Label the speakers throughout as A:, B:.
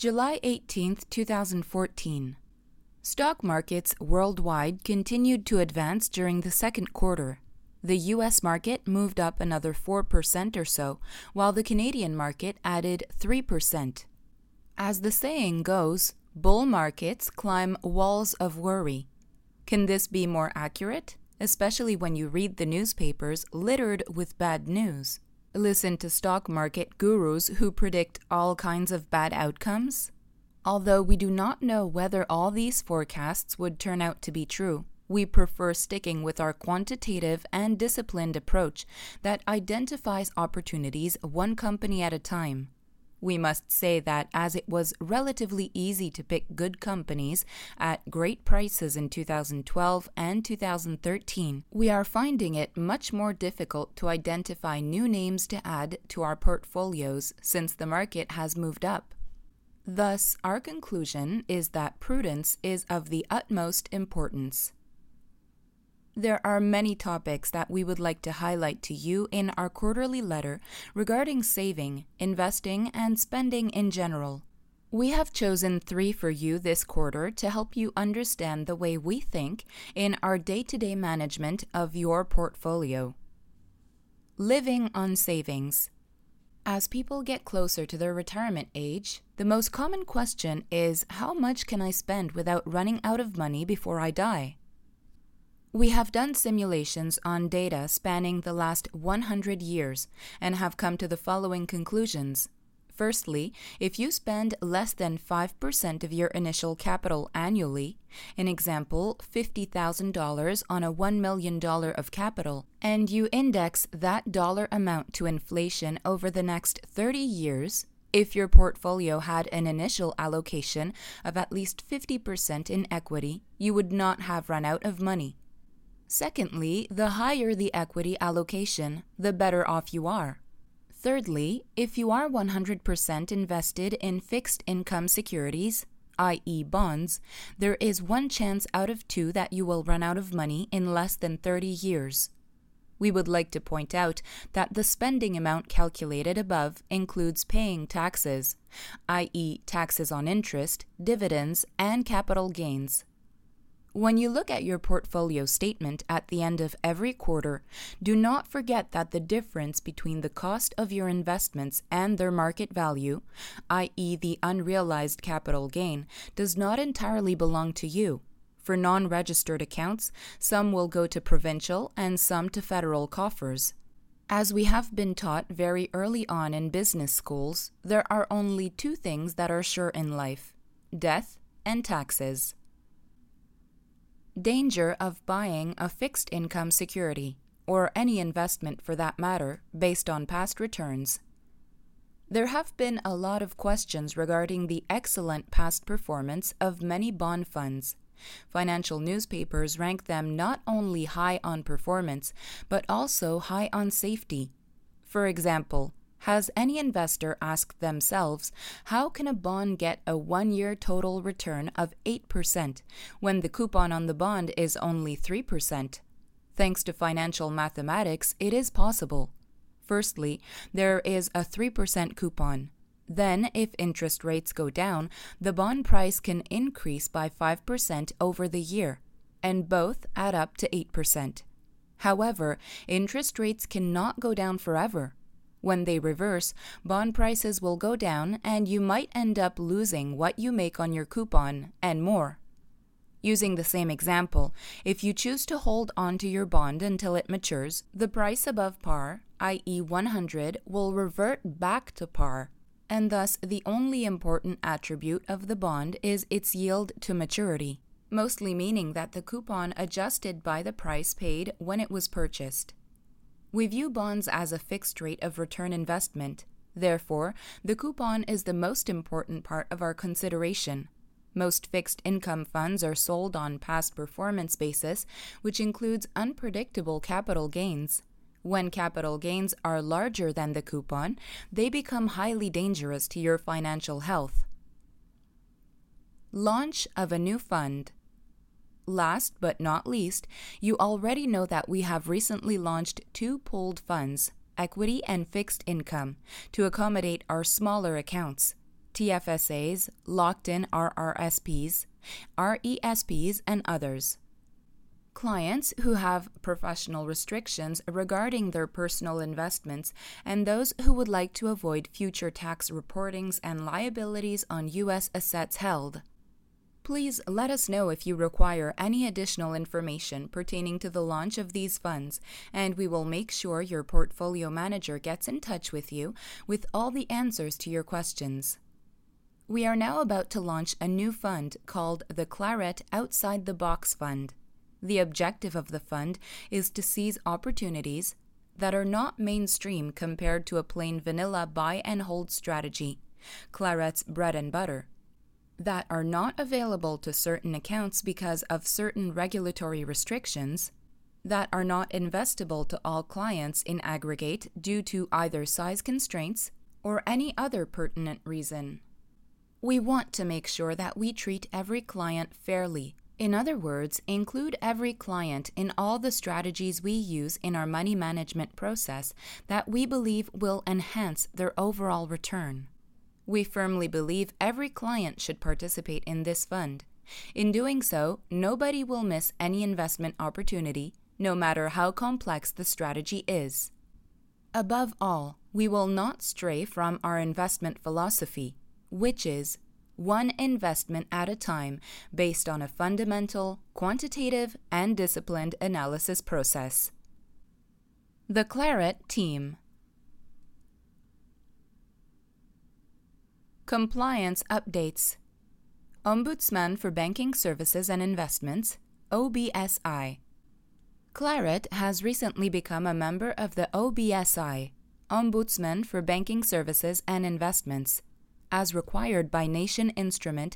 A: July 18, 2014. Stock markets worldwide continued to advance during the second quarter. The U.S. market moved up another 4% or so, while the Canadian market added 3%. As the saying goes, bull markets climb walls of worry. Can this be more accurate? Especially when you read the newspapers littered with bad news. Listen to stock market gurus who predict all kinds of bad outcomes? Although we do not know whether all these forecasts would turn out to be true, we prefer sticking with our quantitative and disciplined approach that identifies opportunities one company at a time. We must say that as it was relatively easy to pick good companies at great prices in 2012 and 2013, we are finding it much more difficult to identify new names to add to our portfolios since the market has moved up. Thus, our conclusion is that prudence is of the utmost importance. There are many topics that we would like to highlight to you in our quarterly letter regarding saving, investing, and spending in general. We have chosen 3 for you this quarter to help you understand the way we think in our day-to-day management of your portfolio. Living on savings. As people get closer to their retirement age, the most common question is, how much can I spend without running out of money before I die? We have done simulations on data spanning the last 100 years and have come to the following conclusions. Firstly, if you spend less than 5% of your initial capital annually, an example, $50,000 on a $1 million of capital, and you index that dollar amount to inflation over the next 30 years, if your portfolio had an initial allocation of at least 50% in equity, you would not have run out of money. Secondly, the higher the equity allocation, the better off you are. Thirdly, if you are 100% invested in fixed income securities, i.e. bonds, there is 1 chance out of 2 that you will run out of money in less than 30 years. We would like to point out that the spending amount calculated above includes paying taxes, i.e. taxes on interest, dividends, and capital gains. When you look at your portfolio statement at the end of every quarter, do not forget that the difference between the cost of your investments and their market value, i.e. the unrealized capital gain, does not entirely belong to you. For non-registered accounts, some will go to provincial and some to federal coffers. As we have been taught very early on in business schools, there are only 2 things that are sure in life: death and taxes. Danger of buying a fixed income security, or any investment for that matter, based on past returns. There have been a lot of questions regarding the excellent past performance of many bond funds. Financial newspapers rank them not only high on performance, but also high on safety. For example, has any investor asked themselves, how can a bond get a 1-year total return of 8% when the coupon on the bond is only 3%? Thanks to financial mathematics, it is possible. Firstly, there is a 3% coupon. Then, if interest rates go down, the bond price can increase by 5% over the year, and both add up to 8%. However, interest rates cannot go down forever. When they reverse, bond prices will go down and you might end up losing what you make on your coupon and more. Using the same example, if you choose to hold on to your bond until it matures, the price above par, i.e. 100, will revert back to par, and thus the only important attribute of the bond is its yield to maturity, mostly meaning that the coupon adjusted by the price paid when it was purchased. We view bonds as a fixed rate of return investment. Therefore, the coupon is the most important part of our consideration. Most fixed income funds are sold on past performance basis, which includes unpredictable capital gains. When capital gains are larger than the coupon, they become highly dangerous to your financial health. Launch of a new fund. Last but not least, you already know that we have recently launched 2 pooled funds, equity and fixed income, to accommodate our smaller accounts. TFSAs, locked-in RRSPs, RESPs, and others. Clients who have professional restrictions regarding their personal investments and those who would like to avoid future tax reportings and liabilities on U.S. assets held. Please let us know if you require any additional information pertaining to the launch of these funds, and we will make sure your portfolio manager gets in touch with you with all the answers to your questions. We are now about to launch a new fund called the Claret Outside the Box Fund. The objective of the fund is to seize opportunities that are not mainstream compared to a plain vanilla buy and hold strategy, Claret's bread and butter, that are not available to certain accounts because of certain regulatory restrictions, that are not investable to all clients in aggregate due to either size constraints or any other pertinent reason. We want to make sure that we treat every client fairly. In other words, include every client in all the strategies we use in our money management process that we believe will enhance their overall return. We firmly believe every client should participate in this fund. In doing so, nobody will miss any investment opportunity, no matter how complex the strategy is. Above all, we will not stray from our investment philosophy, which is one investment at a time based on a fundamental, quantitative, and disciplined analysis process. The Claret Team. Compliance Updates. Ombudsman for Banking Services and Investments, OBSI. Claret has recently become a member of the OBSI, Ombudsman for Banking Services and Investments, as required by Nation Instrument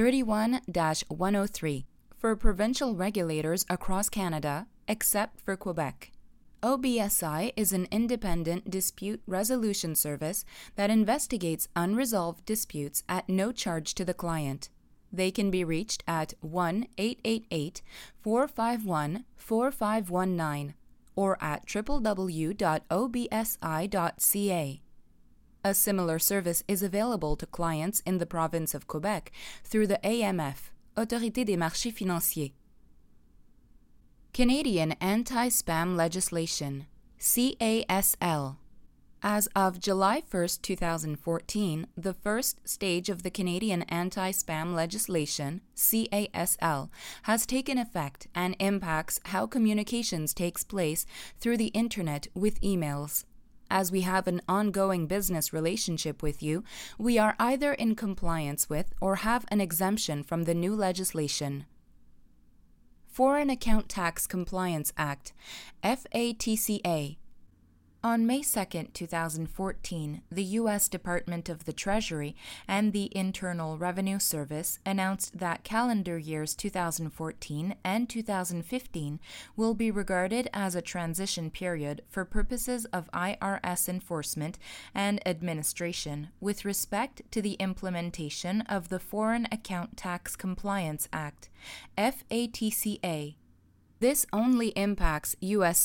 A: 31-103 for provincial regulators across Canada, except for Quebec. OBSI is an independent dispute resolution service that investigates unresolved disputes at no charge to the client. They can be reached at 1-888-451-4519 or at www.obsi.ca. A similar service is available to clients in the province of Quebec through the AMF, Autorité des marchés financiers. Canadian Anti-Spam Legislation, CASL. As of July 1, 2014, the first stage of the Canadian Anti-Spam Legislation, CASL, has taken effect and impacts how communications takes place through the Internet with emails. As we have an ongoing business relationship with you, we are either in compliance with or have an exemption from the new legislation. Foreign Account Tax Compliance Act, FATCA. On May 2, 2014, the U.S. Department of the Treasury and the Internal Revenue Service announced that calendar years 2014 and 2015 will be regarded as a transition period for purposes of IRS enforcement and administration with respect to the implementation of the Foreign Account Tax Compliance Act, FATCA. This only impacts U.S.